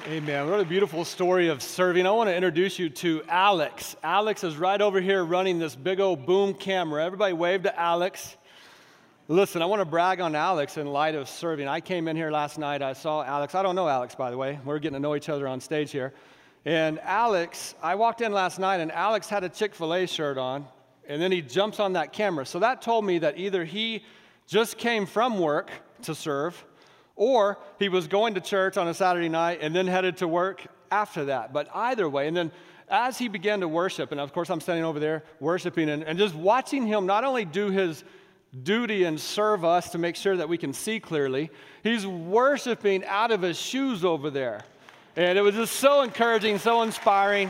Amen. What a beautiful story of serving. I want to introduce you to Alex. Alex is right over here running this big old boom camera. Everybody wave to Alex. Listen, I want to brag on Alex in light of serving. I came in here last night. I saw Alex. I don't know Alex, by the way. We're getting to know each other on stage here. And Alex, I walked in last night, and Alex had a Chick-fil-A shirt on, and then he jumps on that camera. So that told me that either he just came from work to serve, or he was going to church on a Saturday night and then headed to work after that. But either way, and then as he began to worship, and of course I'm standing over there worshiping and just watching him not only do his duty and serve us to make sure that we can see clearly, he's worshiping out of his shoes over there. And it was just so encouraging, so inspiring.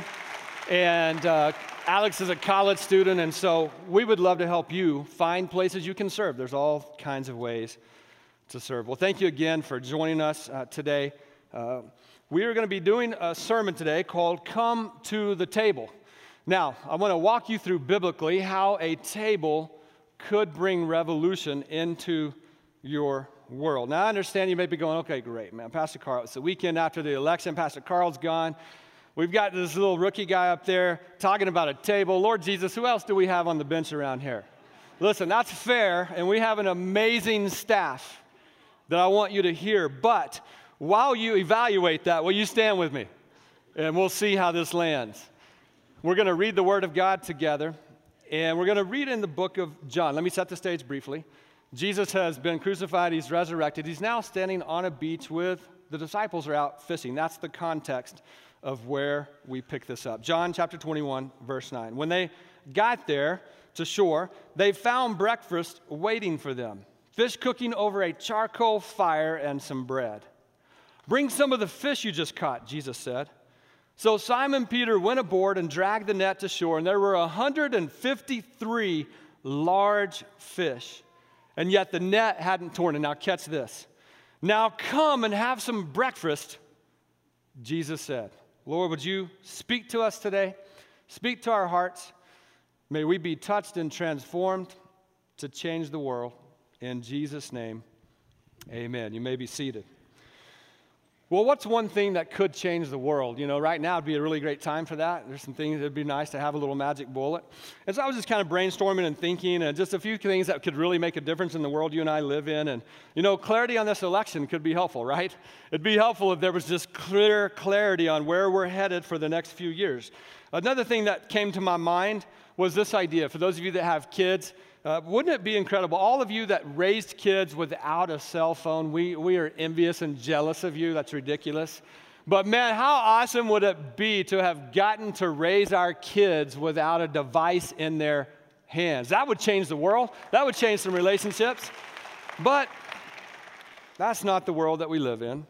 And Alex is a college student, and so we would love to help you find places you can serve. There's all kinds of ways to serve. Well, thank you again for joining us today. We are going to be doing a sermon today called Come to the Table. Now, I want to walk you through biblically how a table could bring revolution into your world. Now, I understand you may be going, okay, great, man. Pastor Carl, it's the weekend after the election. Pastor Carl's gone. We've got this little rookie guy up there talking about a table. Lord Jesus, who else do we have on the bench around here? Listen, that's fair, and we have an amazing staff that I want you to hear. But while you evaluate that, will you stand with me? And we'll see how this lands. We're going to read the Word of God together, and we're going to read in the book of John. Let me set the stage briefly. Jesus has been crucified. He's resurrected. He's now standing on a beach with the disciples are out fishing. That's the context of where we pick this up. John chapter 21, verse 9. When they got there to shore, they found breakfast waiting for them. Fish cooking over a charcoal fire and some bread. Bring some of the fish you just caught, Jesus said. So Simon Peter went aboard and dragged the net to shore, and there were 153 large fish. And yet the net hadn't torn. And now catch this. Now come and have some breakfast, Jesus said. Lord, would you speak to us today? Speak to our hearts. May we be touched and transformed to change the world. In Jesus' name, amen. You may be seated. Well, what's one thing that could change the world? You know, right now would be a really great time for that. There's some things that would be nice to have a little magic bullet. And so I was just kind of brainstorming and thinking, and just a few things that could really make a difference in the world you and I live in. And, you know, clarity on this election could be helpful, right? It'd be helpful if there was just clear clarity on where we're headed for the next few years. Another thing that came to my mind was this idea. For those of you that have kids, wouldn't it be incredible? All of you that raised kids without a cell phone, we are envious and jealous of you. That's ridiculous. But man, how awesome would it be to have gotten to raise our kids without a device in their hands? That would change the world. That would change some relationships. But that's not the world that we live in.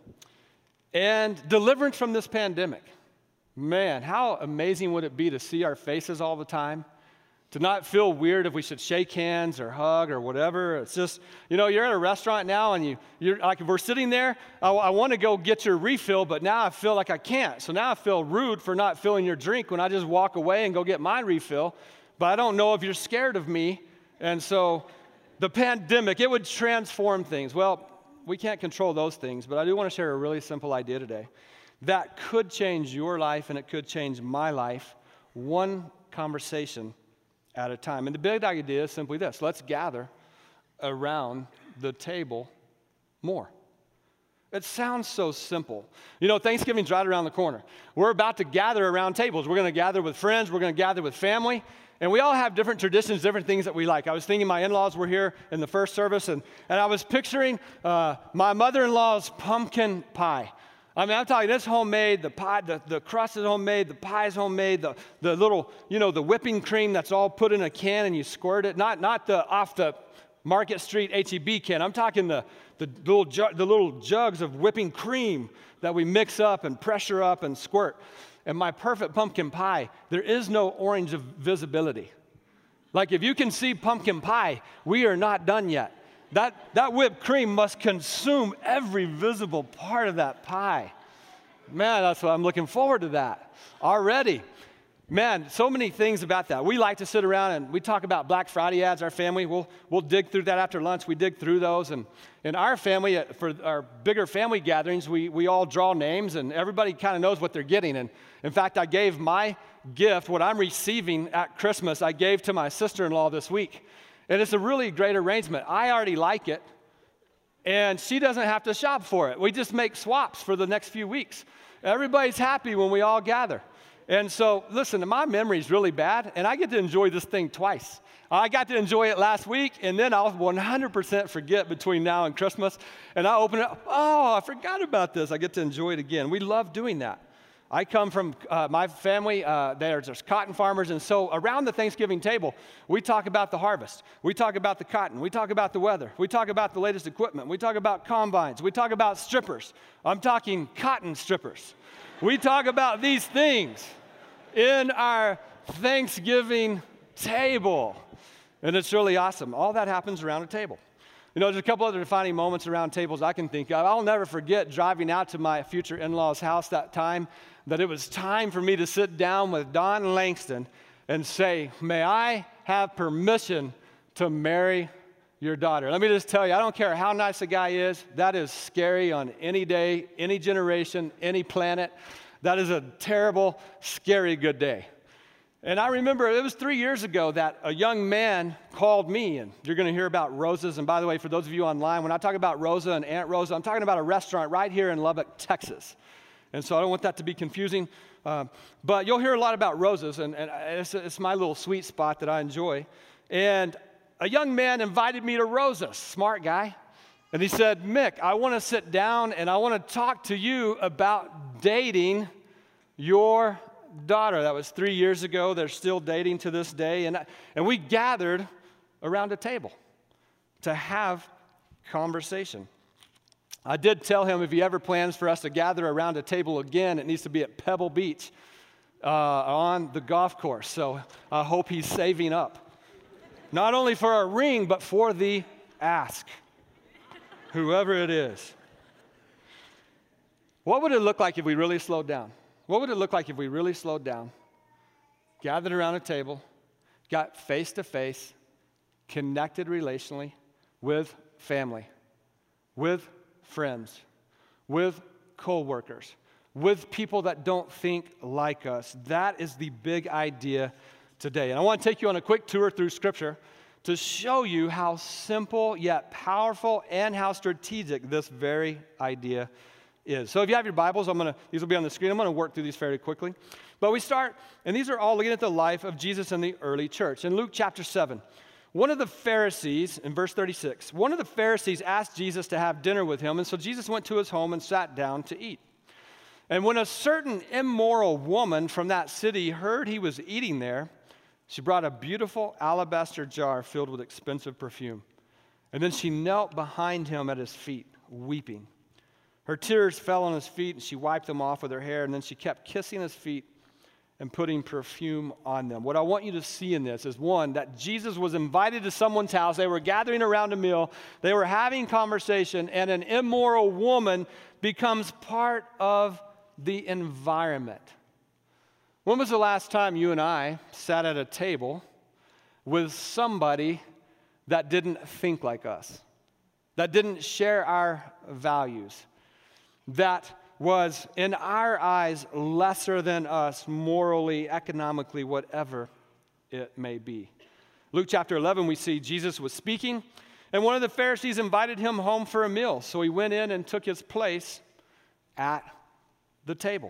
And deliverance from this pandemic. Man, how amazing would it be to see our faces all the time? To not feel weird if we should shake hands or hug or whatever. It's just, you know, you're at a restaurant now and you're like, if we're sitting there, I want to go get your refill, but now I feel like I can't. So now I feel rude for not filling your drink when I just walk away and go get my refill. But I don't know if you're scared of me. And so the pandemic, it would transform things. Well, we can't control those things, but I do want to share a really simple idea today that could change your life and it could change my life. One conversation at a time. And the big idea is simply this. Let's gather around the table more. It sounds so simple. You know, Thanksgiving's right around the corner. We're about to gather around tables. We're going to gather with friends. We're going to gather with family. And we all have different traditions, different things that we like. I was thinking my in-laws were here in the first service, and I was picturing my mother-in-law's pumpkin pie. I mean, I'm talking, it's homemade, the pie, the crust is homemade, the pie is homemade, the little, you know, the whipping cream that's all put in a can and you squirt it. Not the off the Market Street H-E-B can. I'm talking the little jugs of whipping cream that we mix up and pressure up and squirt. And my perfect pumpkin pie, there is no orange of visibility. Like if you can see pumpkin pie, we are not done yet. That whipped cream must consume every visible part of that pie. Man, that's what I'm looking forward to that already. Man, so many things about that. We like to sit around and we talk about Black Friday ads, our family. We'll dig through that after lunch. We dig through those. And in our family, for our bigger family gatherings, we all draw names and everybody kind of knows what they're getting. And in fact, I gave my gift, what I'm receiving at Christmas, I gave to my sister-in-law this week. And it's a really great arrangement. I already like it, and she doesn't have to shop for it. We just make swaps for the next few weeks. Everybody's happy when we all gather. And so, listen, my memory's really bad, and I get to enjoy this thing twice. I got to enjoy it last week, and then I'll 100% forget between now and Christmas, and I open it up, oh, I forgot about this. I get to enjoy it again. We love doing that. I come from my family, there's cotton farmers, and so around the Thanksgiving table, we talk about the harvest. We talk about the cotton. We talk about the weather. We talk about the latest equipment. We talk about combines. We talk about strippers. I'm talking cotton strippers. We talk about these things in our Thanksgiving table, and it's really awesome. All that happens around a table. You know, there's a couple other defining moments around tables I can think of. I'll never forget driving out to my future in-laws' house that time, that it was time for me to sit down with Don Langston and say, may I have permission to marry your daughter? Let me just tell you, I don't care how nice a guy is, that is scary on any day, any generation, any planet. That is a terrible, scary good day. And I remember it was 3 years ago that a young man called me, and you're going to hear about Rosa's. And by the way, for those of you online, when I talk about Rosa and Aunt Rosa, I'm talking about a restaurant right here in Lubbock, Texas. And so I don't want that to be confusing. But you'll hear a lot about Rosa's, and it's my little sweet spot that I enjoy. And a young man invited me to Rosa's, smart guy. And he said, Mick, I want to sit down and I want to talk to you about dating your daughter. That was 3 years ago. They're still dating to this day. And we gathered around a table to have conversation. I did tell him if he ever plans for us to gather around a table again, it needs to be at Pebble Beach on the golf course. So I hope he's saving up. Not only for our ring, but for the ask. Whoever it is. What would it look like if we really slowed down? What would it look like if we really slowed down, gathered around a table, got face-to-face, connected relationally with family, with friends, with co-workers, with people that don't think like us? That is the big idea today. And I want to take you on a quick tour through Scripture to show you how simple yet powerful and how strategic this very idea is. So if you have your Bibles, these will be on the screen. I'm going to work through these fairly quickly. But we start, and these are all looking at the life of Jesus in the early church. In Luke chapter 7, one of the Pharisees, in verse 36, one of the Pharisees asked Jesus to have dinner with him, and so Jesus went to his home and sat down to eat. And when a certain immoral woman from that city heard he was eating there, she brought a beautiful alabaster jar filled with expensive perfume. And then she knelt behind him at his feet, weeping. Her tears fell on his feet, and she wiped them off with her hair, and then she kept kissing his feet and putting perfume on them. What I want you to see in this is, one, that Jesus was invited to someone's house. They were gathering around a meal. They were having conversation, and an immoral woman becomes part of the environment. When was the last time you and I sat at a table with somebody that didn't think like us, that didn't share our values, that was, in our eyes, lesser than us morally, economically, whatever it may be? Luke chapter 11, we see Jesus was speaking, and one of the Pharisees invited him home for a meal. So he went in and took his place at the table.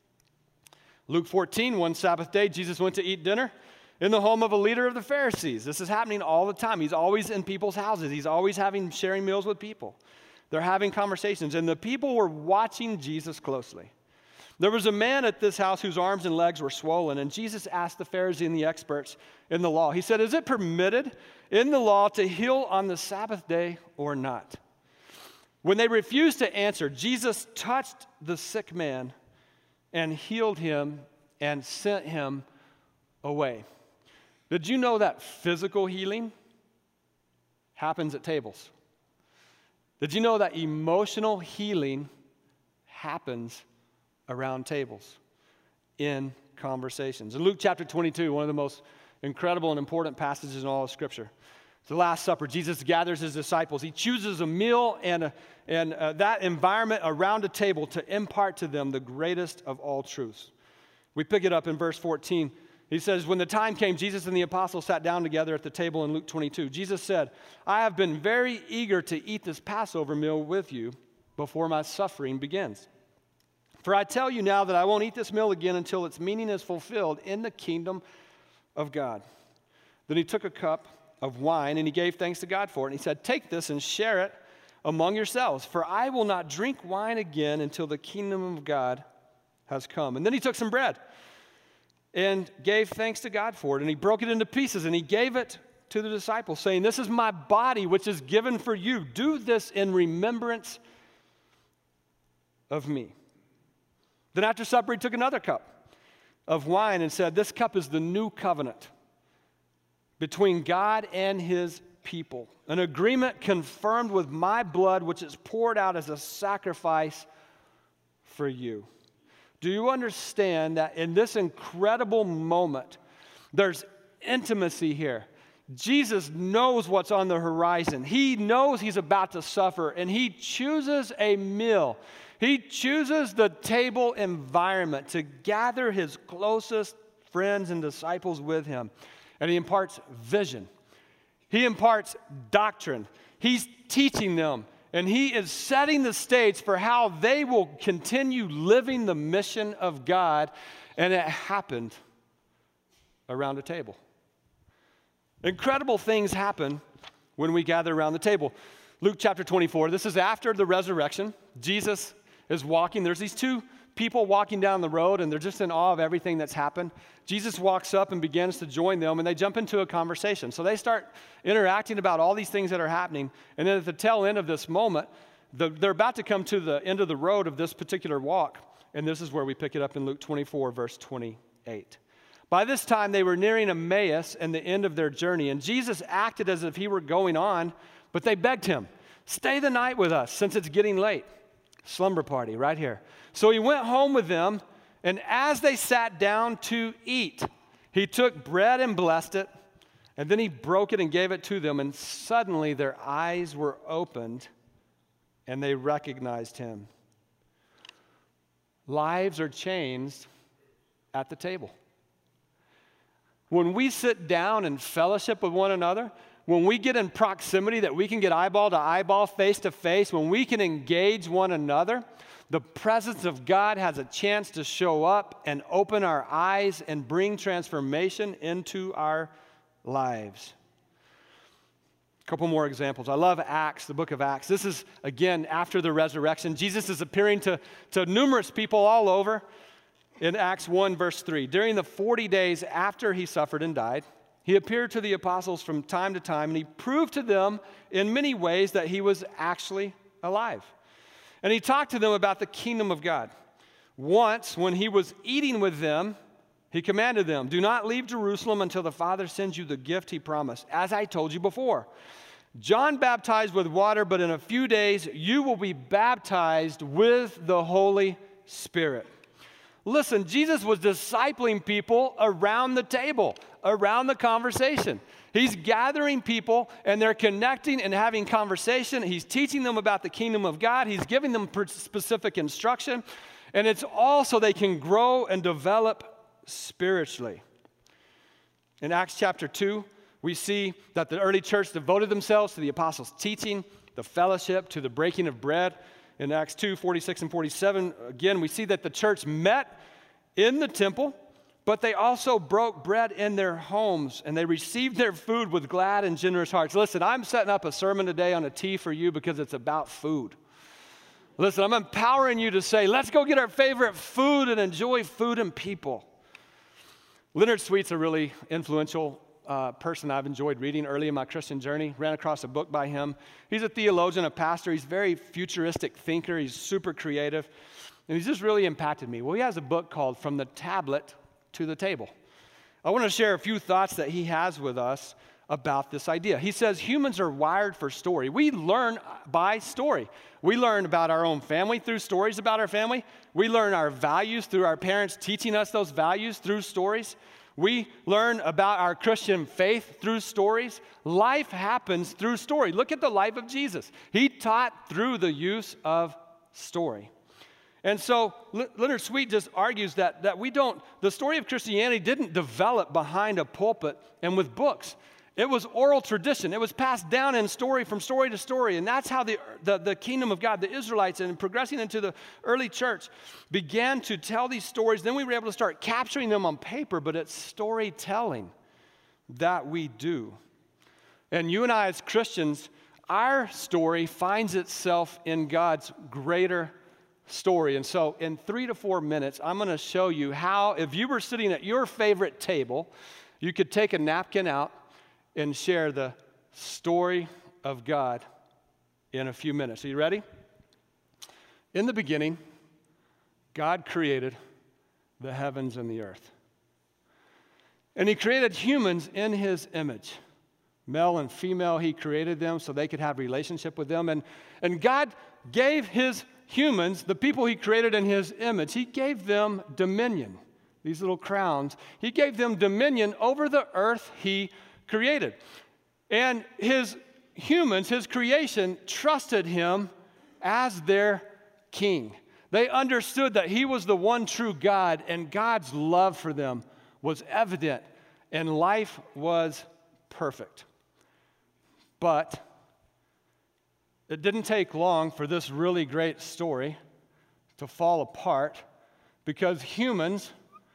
Luke 14, one Sabbath day, Jesus went to eat dinner in the home of a leader of the Pharisees. This is happening all the time. He's always in people's houses. He's always sharing meals with people. They're having conversations, and the people were watching Jesus closely. There was a man at this house whose arms and legs were swollen, and Jesus asked the Pharisee and the experts in the law. He said, is it permitted in the law to heal on the Sabbath day or not? When they refused to answer, Jesus touched the sick man and healed him and sent him away. Did you know that physical healing happens at tables? Did you know that emotional healing happens around tables, in conversations. In Luke chapter 22, one of the most incredible and important passages in all of Scripture, it's the Last Supper. Jesus gathers his disciples. He chooses a meal and that environment around a table to impart to them the greatest of all truths. We pick it up in verse 14. He says, when the time came, Jesus and the apostles sat down together at the table in Luke 22. Jesus said, I have been very eager to eat this Passover meal with you before my suffering begins. For I tell you now that I won't eat this meal again until its meaning is fulfilled in the kingdom of God. Then he took a cup of wine and he gave thanks to God for it. And he said, take this and share it among yourselves, for I will not drink wine again until the kingdom of God has come. And then he took some bread and gave thanks to God for it. And he broke it into pieces and he gave it to the disciples, saying, this is my body, which is given for you. Do this in remembrance of me. Then after supper, he took another cup of wine and said, this cup is the new covenant between God and his people, an agreement confirmed with my blood, which is poured out as a sacrifice for you. Do you understand that in this incredible moment, there's intimacy here? Jesus knows what's on the horizon. He knows he's about to suffer, and he chooses a meal. He chooses the table environment to gather his closest friends and disciples with him, and he imparts vision. He imparts doctrine. He's teaching them. And he is setting the stage for how they will continue living the mission of God. And it happened around a table. Incredible things happen when we gather around the table. Luke chapter 24, this is after the resurrection. Jesus is walking. There's these two people walking down the road, and they're just in awe of everything that's happened. Jesus walks up and begins to join them, and they jump into a conversation. So they start interacting about all these things that are happening. And then at the tail end of this moment, they're about to come to the end of the road of this particular walk. And this is where we pick it up in Luke 24, verse 28. By this time, they were nearing Emmaus and the end of their journey. And Jesus acted as if he were going on, but they begged him, stay the night with us since it's getting late. Slumber party right here. So he went home with them, and as they sat down to eat, he took bread and blessed it, and then he broke it and gave it to them, and suddenly their eyes were opened, and they recognized him. Lives are changed at the table. When we sit down and fellowship with one another, when we get in proximity that we can get eyeball to eyeball, face to face, when we can engage one another, the presence of God has a chance to show up and open our eyes and bring transformation into our lives. A couple more examples. I love Acts, the book of Acts. This is, again, after the resurrection. Jesus is appearing to numerous people all over in Acts 1, verse 3. During the 40 days after he suffered and died, he appeared to the apostles from time to time, and he proved to them in many ways that he was actually alive. And he talked to them about the kingdom of God. Once, when he was eating with them, he commanded them, do not leave Jerusalem until the Father sends you the gift he promised, as I told you before. John baptized with water, but in a few days you will be baptized with the Holy Spirit. Listen, Jesus was discipling people around the table, around the conversation. He's gathering people, and they're connecting and having conversation. He's teaching them about the kingdom of God. He's giving them specific instruction, and it's all so they can grow and develop spiritually. In Acts chapter 2, we see that the early church devoted themselves to the apostles' teaching, the fellowship, to the breaking of bread. In Acts 2, 46 and 47, again, we see that the church met in the temple, but they also broke bread in their homes, and they received their food with glad and generous hearts. Listen, I'm setting up a sermon today on a T for you because it's about food. Listen, I'm empowering you to say, let's go get our favorite food and enjoy food and people. Leonard Sweet's a really influential person I've enjoyed reading early in my Christian journey. Ran across a book by him. He's a theologian, a pastor. He's a very futuristic thinker. He's super creative. And he's just really impacted me. Well, he has a book called From the Tablet to the Table. I want to share a few thoughts that he has with us about this idea. He says humans are wired for story. We learn by story. We learn about our own family through stories about our family. We learn our values through our parents teaching us those values through stories. We learn about our Christian faith through stories. Life happens through story. Look at the life of Jesus. He taught through the use of story. And so Leonard Sweet just argues that the story of Christianity didn't develop behind a pulpit and with books. It was oral tradition. It was passed down in story from story to story. And that's how the kingdom of God, the Israelites, and progressing into the early church, began to tell these stories. Then we were able to start capturing them on paper, but it's storytelling that we do. And you and I as Christians, our story finds itself in God's greater story. And so in 3 to 4 minutes, I'm going to show you how, if you were sitting at your favorite table, you could take a napkin out and share the story of God in a few minutes. Are you ready? In the beginning, God created the heavens and the earth. And he created humans in his image. Male and female, he created them so they could have relationship with them. And God gave his humans, the people he created in his image, he gave them dominion, these little crowns. He gave them dominion over the earth he created. And his humans, his creation, trusted him as their king. They understood that he was the one true God, and God's love for them was evident, and life was perfect. But it didn't take long for this really great story to fall apart, because humans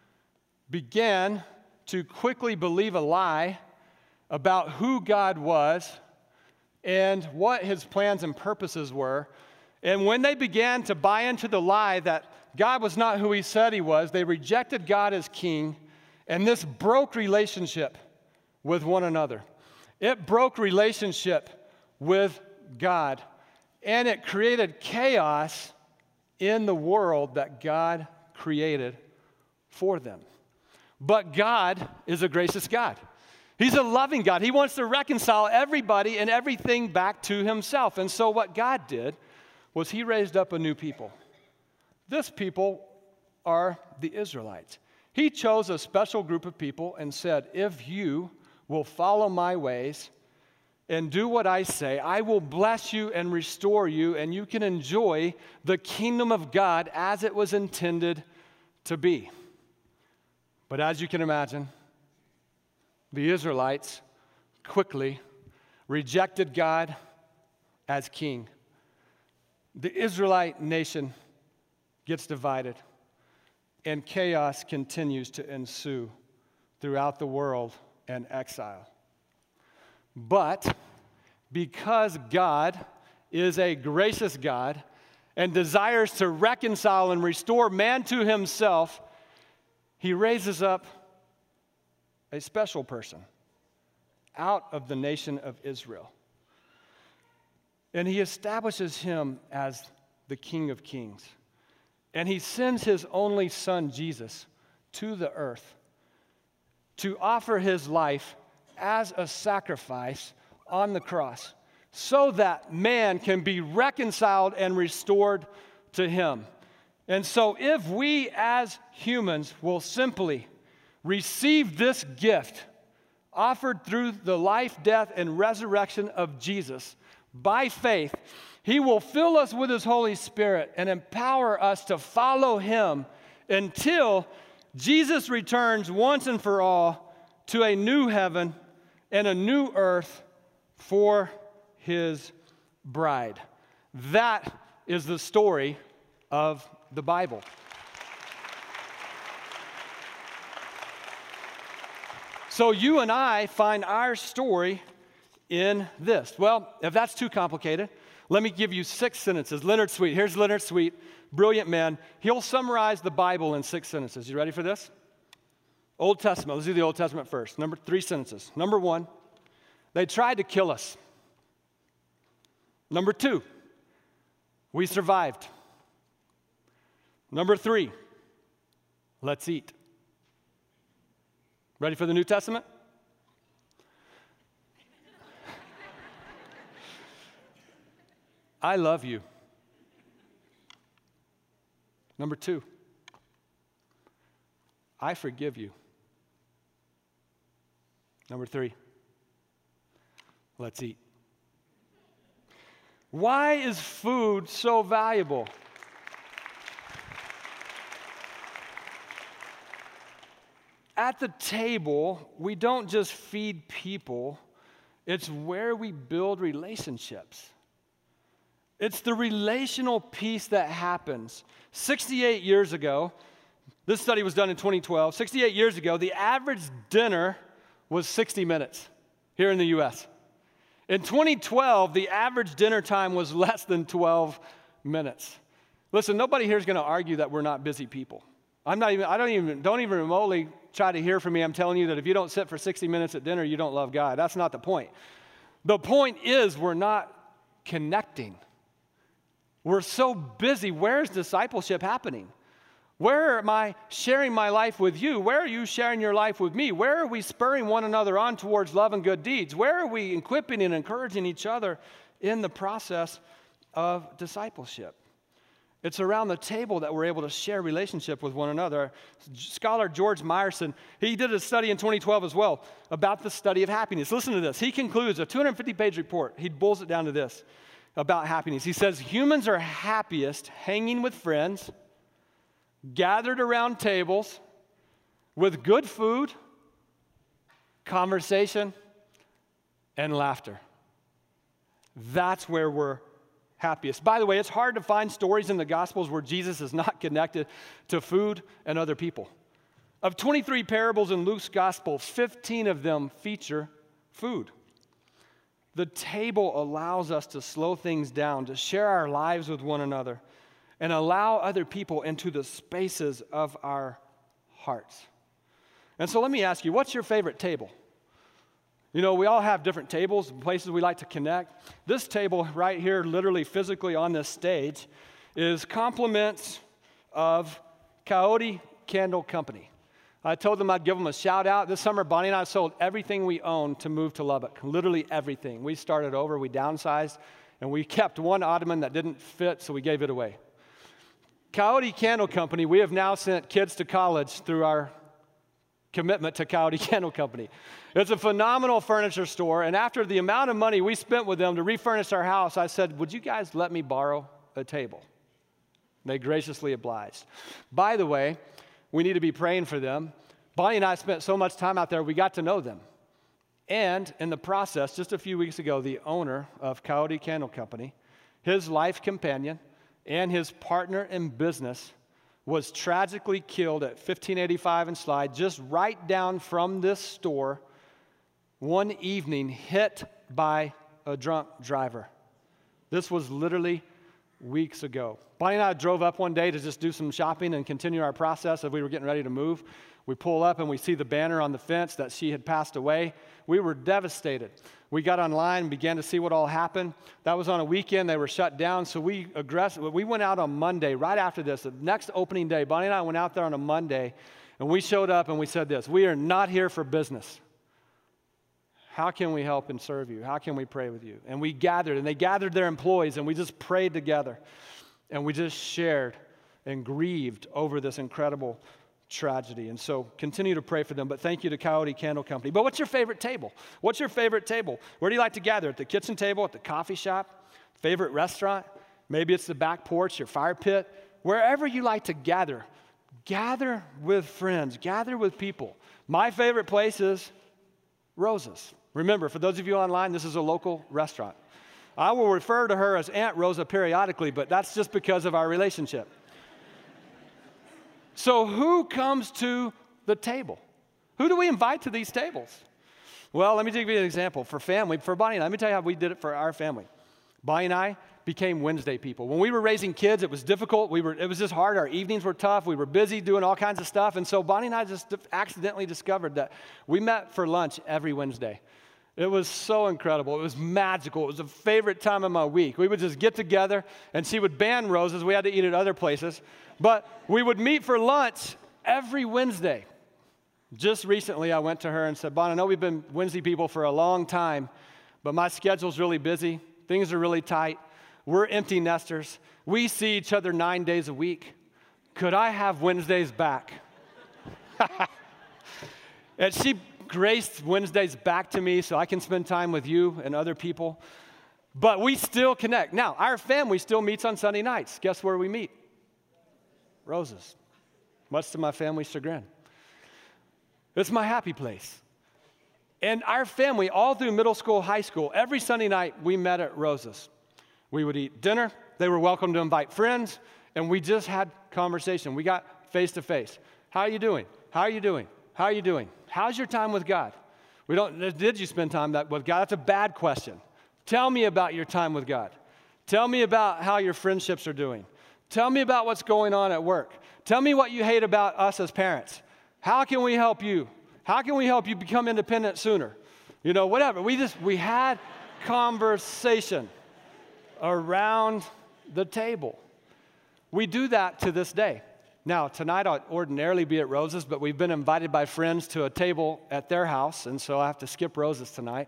began to quickly believe a lie about who God was and what his plans and purposes were. And when they began to buy into the lie that God was not who he said he was, they rejected God as king, and this broke relationship with one another. It broke relationship with God, and it created chaos in the world that God created for them. But God is a gracious God. He's a loving God. He wants to reconcile everybody and everything back to himself. And so what God did was he raised up a new people. This people are the Israelites. He chose a special group of people and said, if you will follow my ways and do what I say, I will bless you and restore you, and you can enjoy the kingdom of God as it was intended to be. But as you can imagine, the Israelites quickly rejected God as king. The Israelite nation gets divided, and chaos continues to ensue throughout the world and exile. But because God is a gracious God and desires to reconcile and restore man to himself, he raises up a special person out of the nation of Israel. And he establishes him as the King of Kings. And he sends his only son, Jesus, to the earth to offer his life as a sacrifice on the cross so that man can be reconciled and restored to him. And so if we as humans will simply receive this gift offered through the life, death, and resurrection of Jesus by faith, he will fill us with his Holy Spirit and empower us to follow him until Jesus returns once and for all to a new heaven and a new earth for his bride. That is the story of the Bible. So you and I find our story in this. Well, if that's too complicated, let me give you 6 sentences. Leonard Sweet, here's Leonard Sweet, brilliant man. He'll summarize the Bible in 6 sentences. You ready for this? Old Testament, let's do the Old Testament first. 3 sentences. Number 1, they tried to kill us. Number 2, we survived. Number 3, let's eat. Ready for the New Testament? I love you. Number 2, I forgive you. Number 3, let's eat. Why is food so valuable? At the table, we don't just feed people, it's where we build relationships. It's the relational piece that happens. 68 years ago, this study was done in 2012, 68 years ago, the average dinner was 60 minutes here in the U.S. In 2012, the average dinner time was less than 12 minutes. Listen, nobody here is going to argue that we're not busy people. Don't even remotely try to hear from me. I'm telling you that if you don't sit for 60 minutes at dinner, you don't love God. That's not the point. The point is we're not connecting. We're so busy. Where's discipleship happening? Where am I sharing my life with you? Where are you sharing your life with me? Where are we spurring one another on towards love and good deeds? Where are we equipping and encouraging each other in the process of discipleship? It's around the table that we're able to share relationship with one another. Scholar George Myerson, he did a study in 2012 as well about the study of happiness. Listen to this. He concludes a 250-page report. He boils it down to this about happiness. He says, humans are happiest hanging with friends, gathered around tables, with good food, conversation, and laughter. That's where we're happiest. By the way, it's hard to find stories in the Gospels where Jesus is not connected to food and other people. Of 23 parables in Luke's Gospel, 15 of them feature food. The table allows us to slow things down, to share our lives with one another, and allow other people into the spaces of our hearts. And so let me ask you, what's your favorite table? You know, we all have different tables, places we like to connect. This table right here, literally physically on this stage, is compliments of Coyote Candle Company. I told them I'd give them a shout out. This summer, Bonnie and I sold everything we owned to move to Lubbock, literally everything. We started over, we downsized, and we kept one ottoman that didn't fit, so we gave it away. Coyote Candle Company, we have now sent kids to college through our commitment to Coyote Candle Company. It's a phenomenal furniture store, and after the amount of money we spent with them to refurnish our house, I said, would you guys let me borrow a table? They graciously obliged. By the way, we need to be praying for them. Bonnie and I spent so much time out there, we got to know them. And in the process, just a few weeks ago, the owner of Coyote Candle Company, his life companion, and his partner in business was tragically killed at 1585 and Slide, just right down from this store, one evening, hit by a drunk driver. This was literally weeks ago. Bonnie and I drove up one day to just do some shopping and continue our process as we were getting ready to move. We pull up and we see the banner on the fence that she had passed away. We were devastated. We got online and began to see what all happened. That was on a weekend. They were shut down, so we went out on Monday, right after this, the next opening day. Bonnie and I went out there on a Monday, and we showed up and we said this: we are not here for business. How can we help and serve you? How can we pray with you? And we gathered, and they gathered their employees, and we just prayed together. And we just shared and grieved over this incredible tragedy. And so continue to pray for them. But thank you to Coyote Candle Company. But what's your favorite table? What's your favorite table? Where do you like to gather? At the kitchen table, at the coffee shop, favorite restaurant? Maybe it's the back porch, your fire pit. Wherever you like to gather, gather with friends, gather with people. My favorite place is Rosa's. Remember, for those of you online, this is a local restaurant. I will refer to her as Aunt Rosa periodically, but that's just because of our relationship. So who comes to the table? Who do we invite to these tables? Well, let me give you an example. For family, for Bonnie and I, let me tell you how we did it for our family. Bonnie and I became Wednesday people. When we were raising kids, it was difficult. It was just hard. Our evenings were tough. We were busy doing all kinds of stuff. And so Bonnie and I just accidentally discovered that we met for lunch every Wednesday. It was so incredible. It was magical. It was a favorite time of my week. We would just get together, and she would ban roses. We had to eat at other places. But we would meet for lunch every Wednesday. Just recently, I went to her and said, Bon, I know we've been Wednesday people for a long time, but my schedule's really busy. Things are really tight. We're empty nesters. We see each other 9 days a week. Could I have Wednesdays back? And she graced Wednesdays back to me so I can spend time with you and other people. But we still connect. Now, our family still meets on Sunday nights. Guess where we meet? Roses. Much to my family's chagrin. It's my happy place. And our family, all through middle school, high school, every Sunday night we met at Roses. We would eat dinner. They were welcome to invite friends. And we just had conversation. We got face to face. How are you doing? How are you doing? How are you doing? How's your time with God? Did you spend time with God? That's a bad question. Tell me about your time with God. Tell me about how your friendships are doing. Tell me about what's going on at work. Tell me what you hate about us as parents. How can we help you? How can we help you become independent sooner? You know, whatever. We had conversation around the table. We do that to this day. Now, tonight I'd ordinarily be at Roses, but we've been invited by friends to a table at their house, and so I have to skip Roses tonight.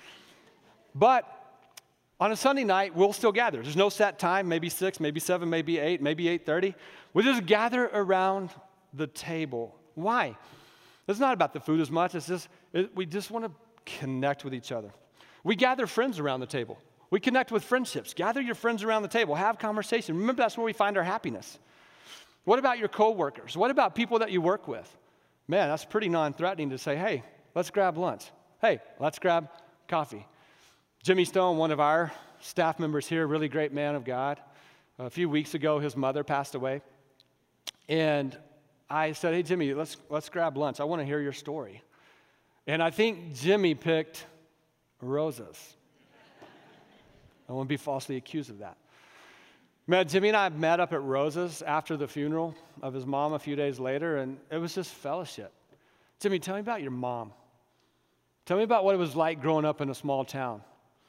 But on a Sunday night, we'll still gather. There's no set time, maybe 6, maybe 7, maybe 8, maybe 8:30. We just gather around the table. Why? It's not about the food as much. We just want to connect with each other. We gather friends around the table. We connect with friendships. Gather your friends around the table. Have conversation. Remember, that's where we find our happiness. What about your coworkers? What about people that you work with? Man, that's pretty non-threatening to say, hey, let's grab lunch. Hey, let's grab coffee. Jimmy Stone, one of our staff members here, really great man of God. A few weeks ago, his mother passed away. And I said, hey, Jimmy, let's grab lunch. I want to hear your story. And I think Jimmy picked Roses. I won't be falsely accused of that. Man, Jimmy and I met up at Roses after the funeral of his mom a few days later, and it was just fellowship. Jimmy, tell me about your mom. Tell me about what it was like growing up in a small town.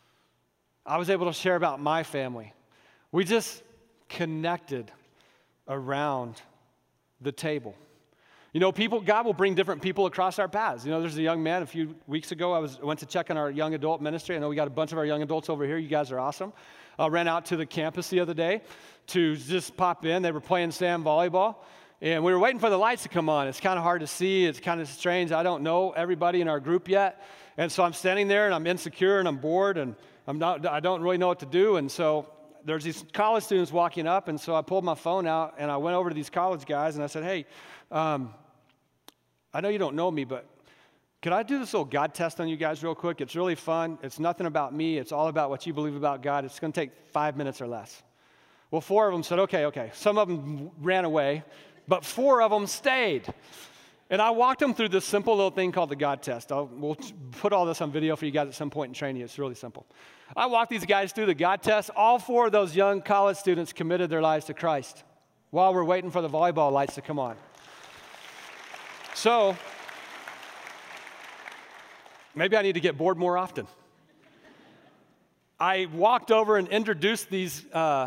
I was able to share about my family. We just connected around the table. You know, God will bring different people across our paths. You know, there's a young man a few weeks ago. I went to check on our young adult ministry. I know we got a bunch of our young adults over here. You guys are awesome. I ran out to the campus the other day to just pop in. They were playing sand volleyball, and we were waiting for the lights to come on. It's kind of hard to see. It's kind of strange. I don't know everybody in our group yet, and so I'm standing there, and I'm insecure, and I'm bored, and I don't really know what to do, and so there's these college students walking up, and so I pulled my phone out, and I went over to these college guys, and I said, hey, I know you don't know me, but could I do this little God test on you guys real quick? It's really fun. It's nothing about me. It's all about what you believe about God. It's going to take 5 minutes or less. Well, 4 of them said, okay. Some of them ran away, but 4 of them stayed. And I walked them through this simple little thing called the God test. We'll put all this on video for you guys at some point in training. It's really simple. I walked these guys through the God test. All 4 of those young college students committed their lives to Christ while we're waiting for the volleyball lights to come on. So maybe I need to get bored more often. I walked over and introduced these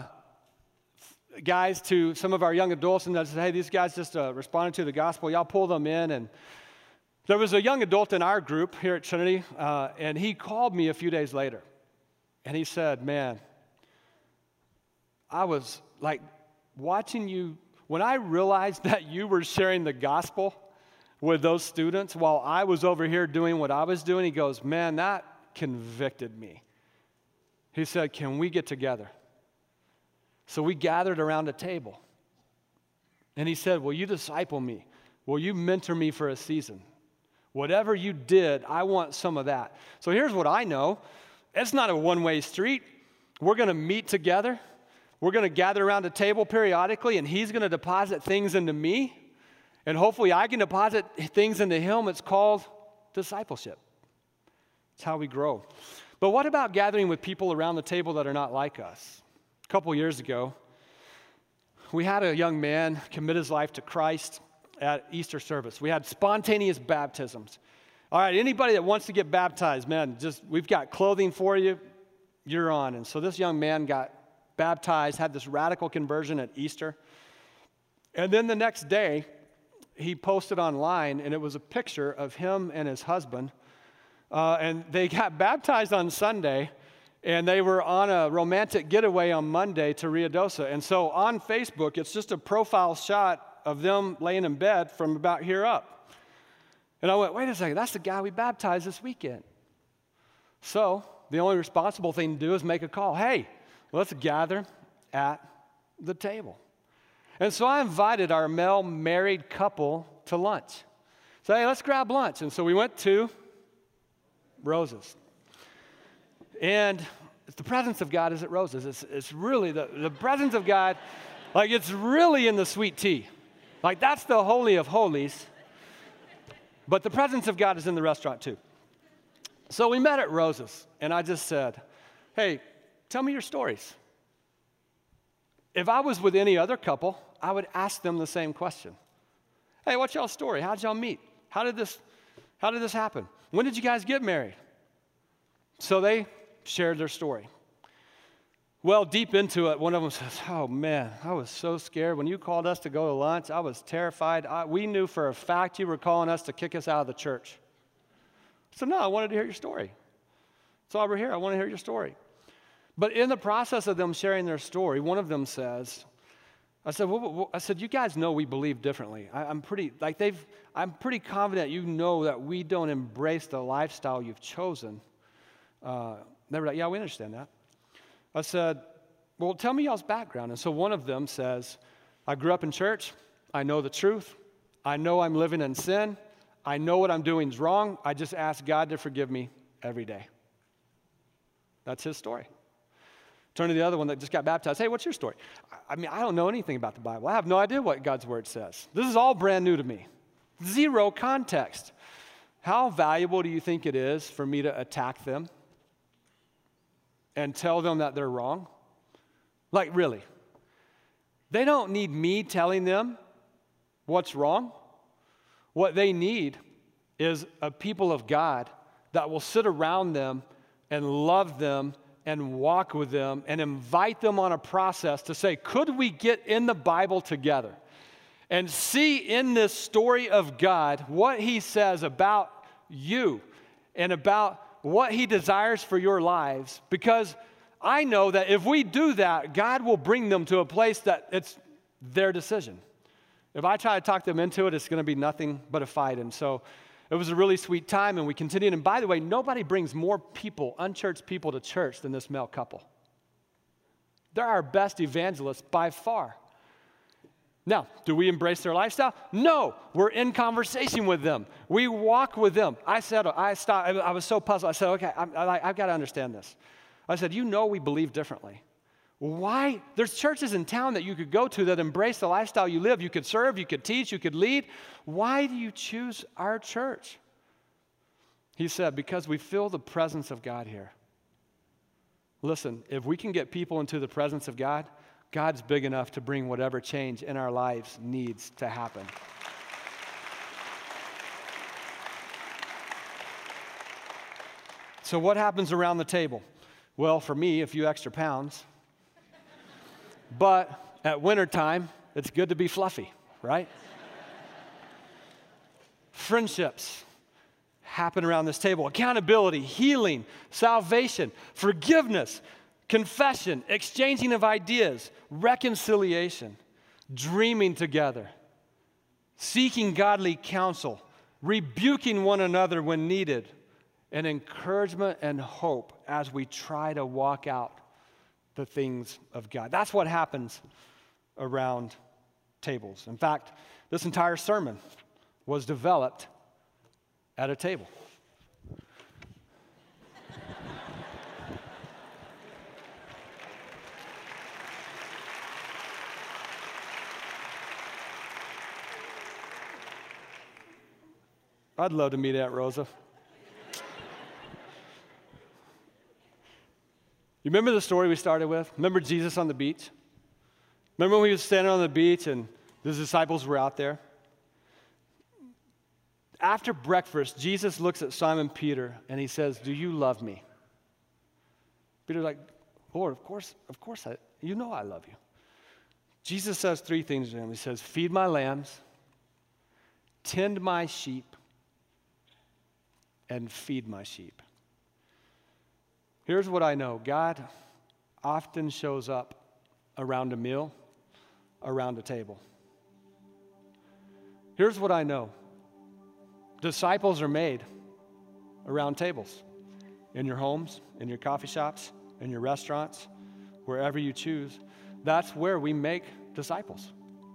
guys to some of our young adults, and I said, hey, these guys just responded to the gospel. Y'all pull them in. And there was a young adult in our group here at Trinity, and he called me a few days later. And he said, man, I was like watching you. When I realized that you were sharing the gospel with those students while I was over here doing what I was doing, he goes, man, that convicted me. He said, can we get together? So we gathered around a table. And he said, will you disciple me? Will you mentor me for a season? Whatever you did, I want some of that. So here's what I know. It's not a one-way street. We're going to meet together. We're going to gather around a table periodically, and he's going to deposit things into me. And hopefully I can deposit things into him. It's called discipleship. It's how we grow. But what about gathering with people around the table that are not like us? A couple years ago, we had a young man commit his life to Christ at Easter service. We had spontaneous baptisms. All right, anybody that wants to get baptized, man, we've got clothing for you. You're on. And so this young man got baptized, had this radical conversion at Easter. And then the next day, he posted online, and it was a picture of him and his husband. And they got baptized on Sunday, And they were on a romantic getaway on Monday to Ruidoso. And so on Facebook, it's just a profile shot of them laying in bed from about here up. And I went, wait a second, that's the guy we baptized this weekend. So the only responsible thing to do is make a call. Hey, let's gather at the table. And so I invited our male married couple to lunch. So, hey, let's grab lunch. And so we went to Rosa's. And the presence of God is at Rosa's. It's really the presence of God, like it's really in the sweet tea. Like that's the holy of holies. But the presence of God is in the restaurant too. So we met at Rosa's, and I just said, hey, tell me your stories. If I was with any other couple, I would ask them the same question. Hey, what's y'all's story? How'd y'all meet? How did this happen? When did you guys get married? So they shared their story. Well, deep into it, one of them says, oh man, I was so scared. When you called us to go to lunch, I was terrified. We knew for a fact you were calling us to kick us out of the church. So no, I wanted to hear your story. That's why we're here. I want to hear your story. But in the process of them sharing their story, one of them says, I said, you guys know we believe differently. I'm pretty confident you know that we don't embrace the lifestyle you've chosen. They were like, yeah, we understand that. I said, well, tell me y'all's background. And so one of them says, I grew up in church. I know the truth. I know I'm living in sin. I know what I'm doing is wrong. I just ask God to forgive me every day. That's his story. Turn to the other one that just got baptized. Hey, what's your story? I mean, I don't know anything about the Bible. I have no idea what God's word says. This is all brand new to me. Zero context. How valuable do you think it is for me to attack them and tell them that they're wrong? Like, really? They don't need me telling them what's wrong. What they need is a people of God that will sit around them and love them and walk with them and invite them on a process to say, could we get in the Bible together and see in this story of God what he says about you and about what he desires for your lives? Because I know that if we do that, God will bring them to a place that it's their decision. If I try to talk them into it, it's going to be nothing but a fight. And so it was a really sweet time, and we continued. And by the way, nobody brings more people, unchurched people, to church than this male couple. They're our best evangelists by far. Now, do we embrace their lifestyle? No. We're in conversation with them. We walk with them. I was so puzzled. I said, okay, I've got to understand this. I said, you know we believe differently. Why? There's churches in town that you could go to that embrace the lifestyle you live. You could serve, you could teach, you could lead. Why do you choose our church? He said, because we feel the presence of God here. Listen, if we can get people into the presence of God, God's big enough to bring whatever change in our lives needs to happen. So what happens around the table? Well, for me, a few extra pounds. But at wintertime, it's good to be fluffy, right? Friendships happen around this table. Accountability, healing, salvation, forgiveness, confession, exchanging of ideas, reconciliation, dreaming together, seeking godly counsel, rebuking one another when needed, and encouragement and hope as we try to walk out the things of God. That's what happens around tables. In fact, this entire sermon was developed at a table. I'd love to meet Aunt Rosa. You remember the story we started with? Remember Jesus on the beach? Remember when he was standing on the beach and his disciples were out there? After breakfast, Jesus looks at Simon Peter and he says, do you love me? Peter's like, Lord, of course, you know I love you. Jesus says three things to him. He says, feed my lambs, tend my sheep, and feed my sheep. Here's what I know. God often shows up around a meal, around a table. Here's what I know. Disciples are made around tables, in your homes, in your coffee shops, in your restaurants, wherever you choose. That's where we make disciples.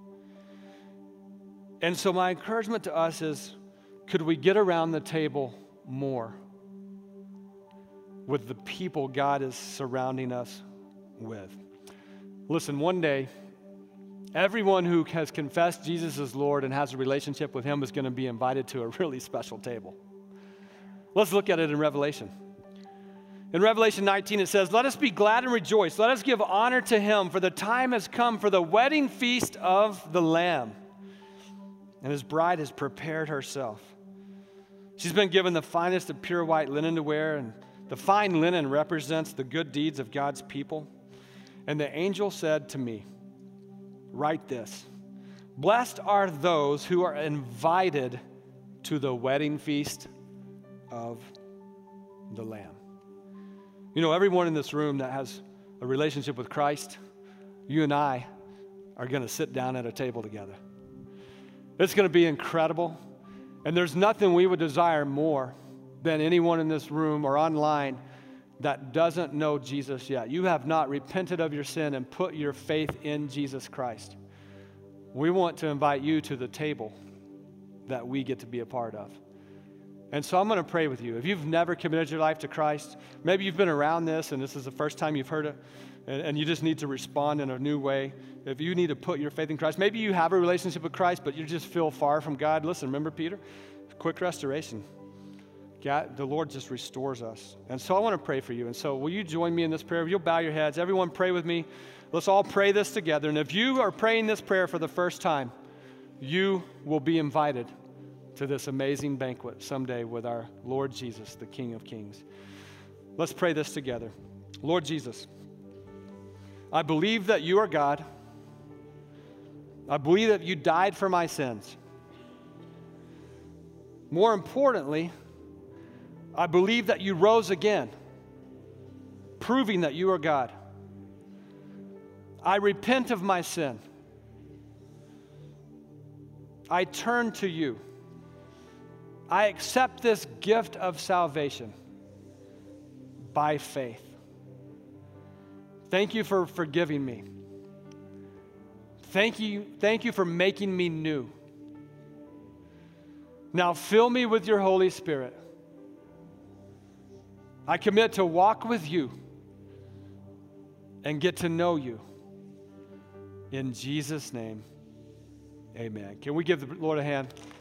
And so my encouragement to us is, could we get around the table more with the people God is surrounding us with? Listen, one day, everyone who has confessed Jesus as Lord and has a relationship with Him is going to be invited to a really special table. Let's look at it in Revelation. In Revelation 19, it says, "Let us be glad and rejoice. Let us give honor to Him, for the time has come for the wedding feast of the Lamb. And His bride has prepared herself. She's been given the finest of pure white linen to wear, and the fine linen represents the good deeds of God's people. And the angel said to me, write this, blessed are those who are invited to the wedding feast of the Lamb." You know, everyone in this room that has a relationship with Christ, you and I are going to sit down at a table together. It's going to be incredible. And there's nothing we would desire more than anyone in this room or online that doesn't know Jesus yet. You have not repented of your sin and put your faith in Jesus Christ. We want to invite you to the table that we get to be a part of. And so I'm going to pray with you. If you've never committed your life to Christ, maybe you've been around this and this is the first time you've heard it, and you just need to respond in a new way. If you need to put your faith in Christ, maybe you have a relationship with Christ, but you just feel far from God. Listen, remember Peter? Quick restoration. God, the Lord just restores us. And so I want to pray for you. And so will you join me in this prayer? If you'll bow your heads. Everyone pray with me. Let's all pray this together. And if you are praying this prayer for the first time, you will be invited to this amazing banquet someday with our Lord Jesus, the King of Kings. Let's pray this together. Lord Jesus, I believe that you are God. I believe that you died for my sins. More importantly, I believe that you rose again, proving that you are God. I repent of my sin. I turn to you. I accept this gift of salvation by faith. Thank you for forgiving me. Thank you for making me new. Now fill me with your Holy Spirit. I commit to walk with you and get to know you. In Jesus' name, amen. Can we give the Lord a hand?